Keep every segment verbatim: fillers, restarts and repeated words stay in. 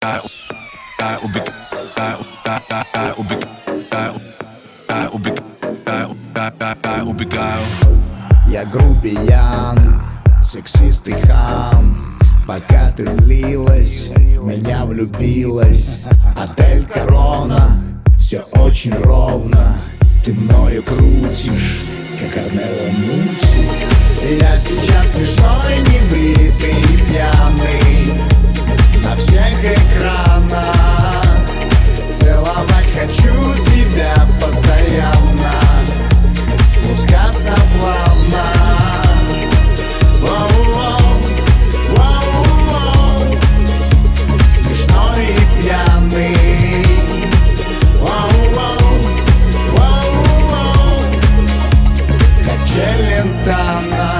убегаю. Я грубиян, сексист и хам. Пока ты злилась, в меня влюбилась. Отель Корона, все очень ровно. Ты мною крутишь, как Арнелла Мути. Я сейчас смешной, небритый и пьяный на всех экранах. Целовать хочу тебя постоянно, спускаться плавно. Воу-воу, воу-воу. Смешной и пьяный. Воу-воу, воу-воу. Как Челентано.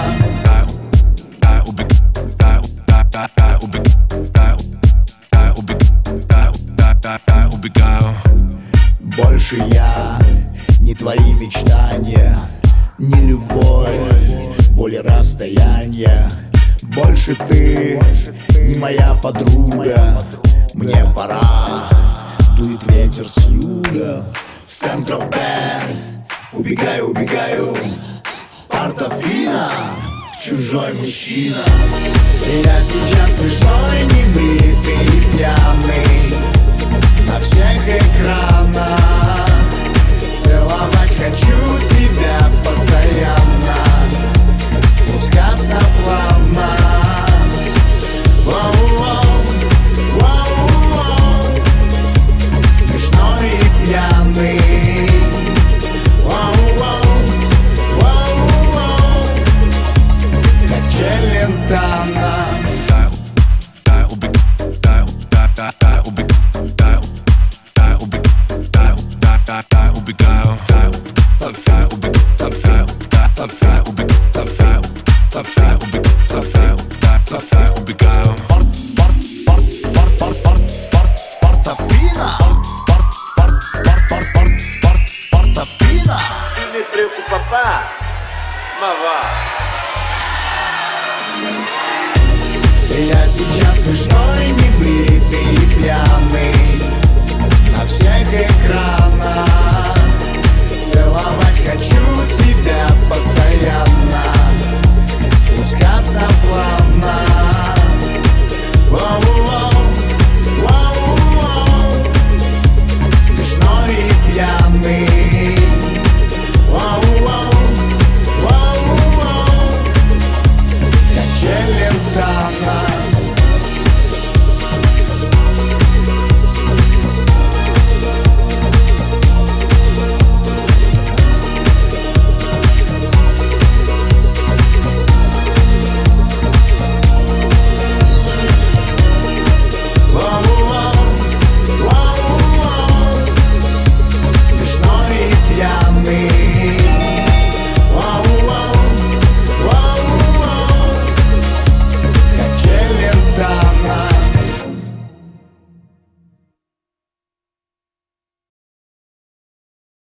Убегаю. Больше я не твои мечтания, не любовь, боль и расстояние. Больше ты не моя подруга. Мне пора, дует ветер с юга. В Сент-Тропе убегаю, убегаю. Портофино, чужой мужчина. Я сейчас смешной, небритый и пьяный на всех экранах. Целовать хочу тебя постоянно, спускаться плавно. Воу-воу, воу-воу. Смешной и пьяный. Воу-воу, воу-воу. Как Челентано. Убегаю.